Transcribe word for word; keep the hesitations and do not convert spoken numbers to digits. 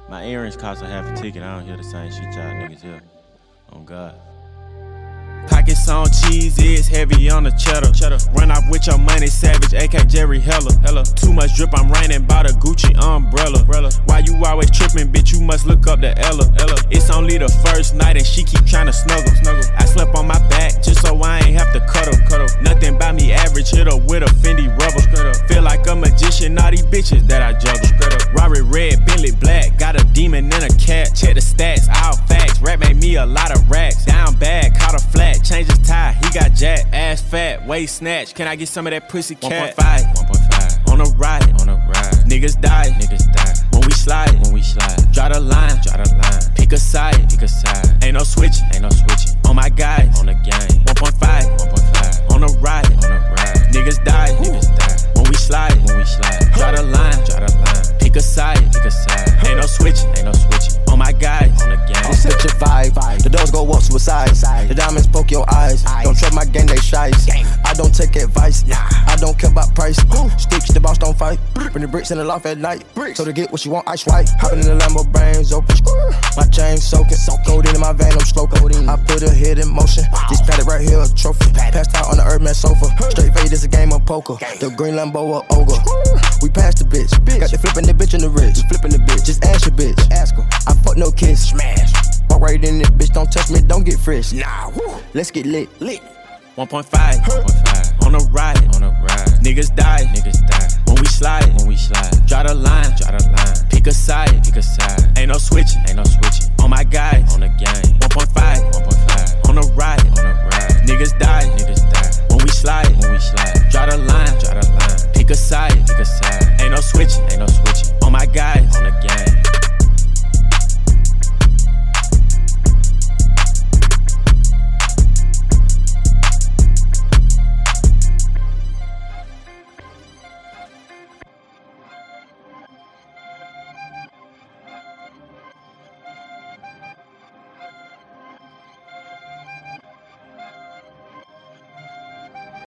My earrings cost a half a ticket. I don't hear the same shit y'all niggas hear. On God. Pockets on cheese, is heavy on the cheddar. cheddar. Run off with your money, Savage, A K Jerry Heller. Hella. Too much drip, I'm raining by the Gucci umbrella. umbrella. Why you always tripping, bitch? You must look up to Ella. Ella. It's only the first night and she keep tryna snuggle. snuggle. I slept on my back just so I ain't have to cuddle. cuddle. Nothing about me average, hit her with a Fendi rubber. Feel like a magician, all these bitches that I juggle. Rari red, Bentley black, got a demon and a cat. Check the stats, all facts. Rap made me a lot of racks. Down bad, caught a flat. Change his tie, he got jacked. Ass fat, waist snatch. Can I get some of that pussy cat? one point five, one point five. On a ride, on a ride. Niggas die, niggas die. When we slide, when we slide. Draw the line, draw the line. Pick a side, pick a side. Ain't no switching, ain't no switching. On my guys, on the game. one point five, one point five. On a ride, on a ride. Niggas die, niggas die. When we slide, when we slide. Draw the line, draw the line. Pick a side, pick a side. Ain't no switching, ain't no switching. On my guys, on the game. I'm such a vibe. The doors go up suicide. The diamonds poke your eyes. Don't trust my gang, they shies. I don't take advice. I don't care about price. Sticks, the boss don't fight. Bring the bricks in the loft at night. So to get what you want, ice white. Hopping in the Lambo, brains open. My chain soaking. Codeine in my vein, I'm stroking. I put a head in motion. This paddock right here, a trophy. Passed out on the Earthman sofa. Straight fade is a game of poker. The green Lambo, a ogre. We passed the bitch. Got the flipping the bitch in the wrist. Flipping the bitch. Just ask your bitch. Ask her. I fuck no kiss. Smash. Walk right in this bitch, don't touch me, don't get fresh. Nah, woo. Let's get lit. Lit. one point five, one point five. On a ride, on a ride. Niggas die, niggas die. When we slide, when we slide. Draw the line, draw the line. Pick a side, pick a side. Ain't no switching, ain't no switching.